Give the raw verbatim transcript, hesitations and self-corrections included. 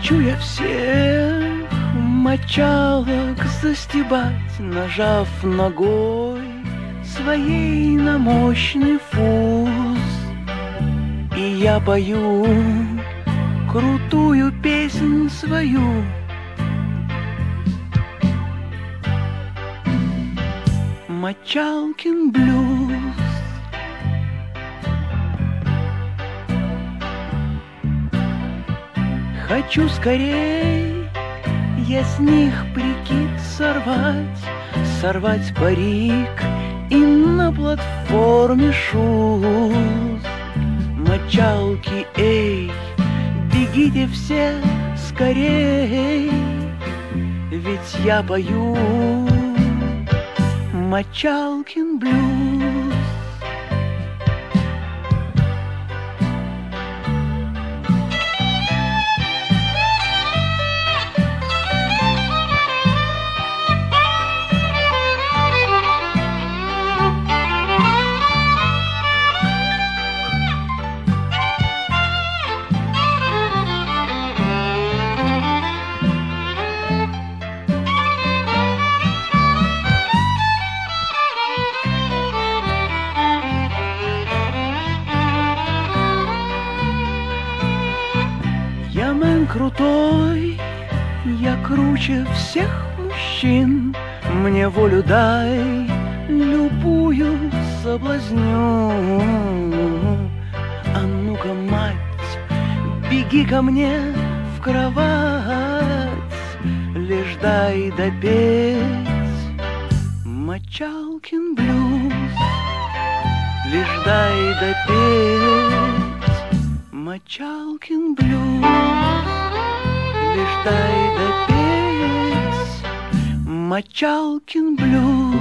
Хочу я всех мочалок застебать, нажав ногой своей на мощный фуз. И я пою крутую песнь свою. Мочалкин блюз. Хочу скорей я с них прикид сорвать, сорвать парик и на платформе шуз. Мочалки, эй, бегите все скорей, ведь я пою Мочалкин блюз. Я мэн крутой, я круче всех мужчин. Мне волю дай, любую соблазню. А ну-ка, мать, беги ко мне в кровать, лишь дай допеть Мочалкин блюз. Лишь дай допеть Мочалкин блюз. Лишь дай допеть Мочалкин блюз.